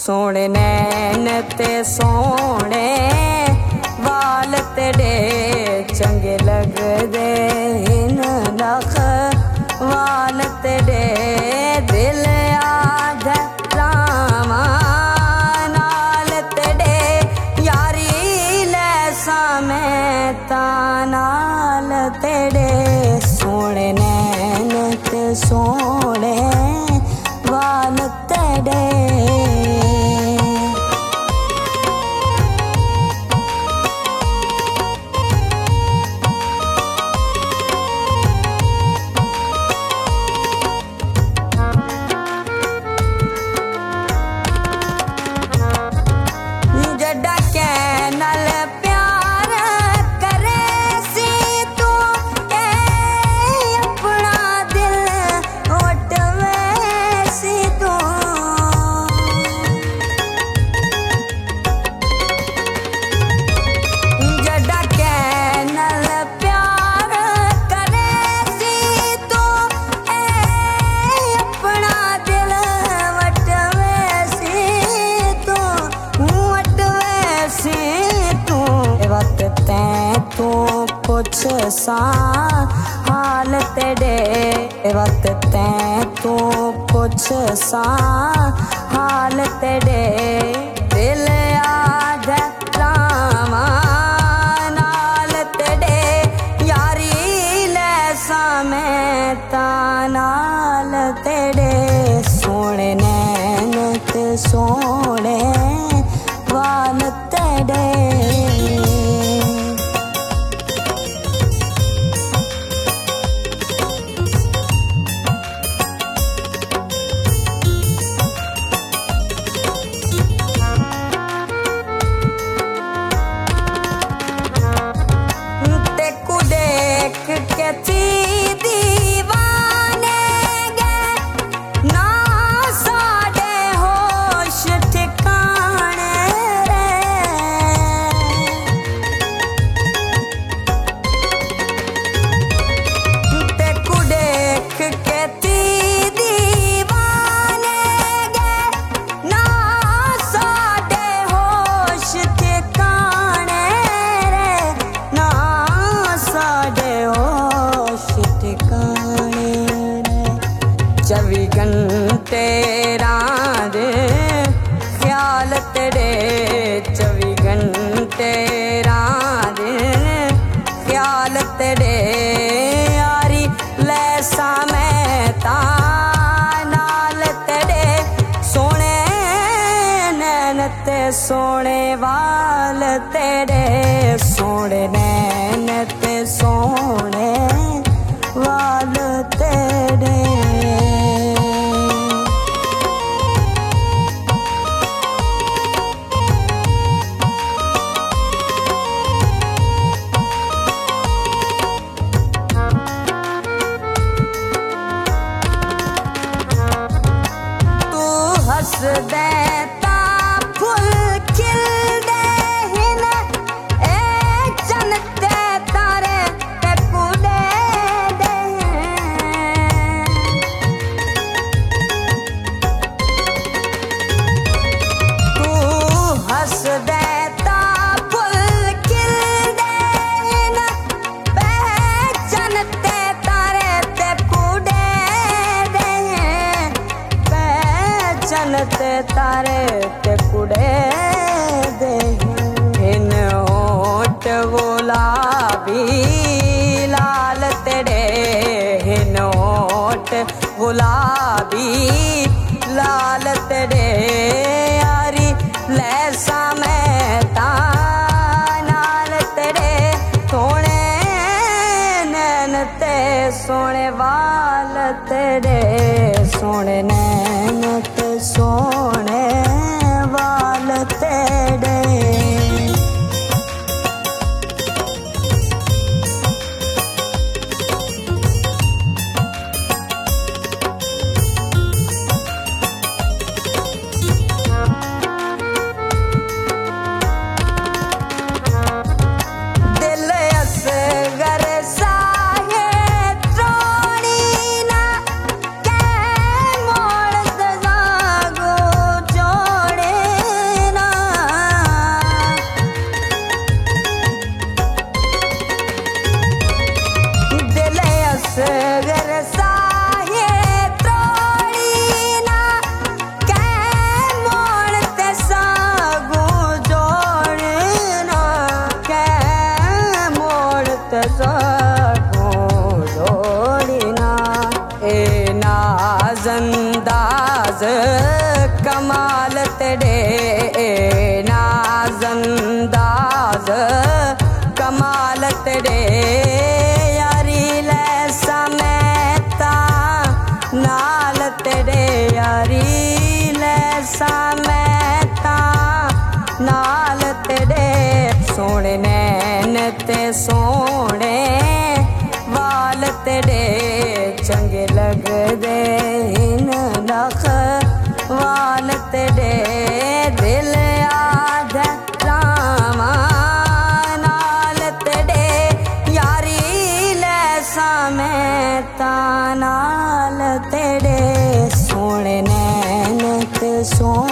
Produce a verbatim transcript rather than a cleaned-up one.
सोने नैन ते सोने वाल तेरे चंगे लगदे इन लख वाल तेरे दिल आधा रामा नाल तेरे यारी लैसा मैं तानाल तेरे सोने नैन ते सोने वाल तेरे कुछ सा हाल तेरे वक्त तैं तू कुछ सा हाल तेरे दिल आधा रामा नाल तेरे यारी लैसा मैं तानाल तेरे सोने नैन ते सोने वाल तेरे चौबी घंटे रात ख्याल तेरे चौबी घंटे रात ख्याल तेरे यारी लैसा मैं तानाल तेरे सोने नैन ते सोने वाल तेरे सोने नैन ते सोने वाल तेरे देता फुल खिलदे हिन ए चनते तारे ते कुड़े दे तू हंस देता फुल खिलदे हिन ए चनते तारे ते कुड़े दे चनते तारे ते कुड़े दे हिन होठ गुलाबी लाल तेरे हिन होठ गुलाबी लाल तेरे यारी लैसा मैं तानाल तेरे सोने नैन ते सोने वाल तेरे सोने नैन ते सोने वाल तेरे अंदाज कमाल तेरे नाज अंदाज कमाल तेरे यारी ले समेता नाल तेरे यारी ले समेता नाल तेरे सोने नैन ते सोने वाल तेरे चंगे लगदे इन लख वाल तेरे दिल आधे रामा नाल तेरे यारी ले समेता नाल तेरे सोने नैन ते सोने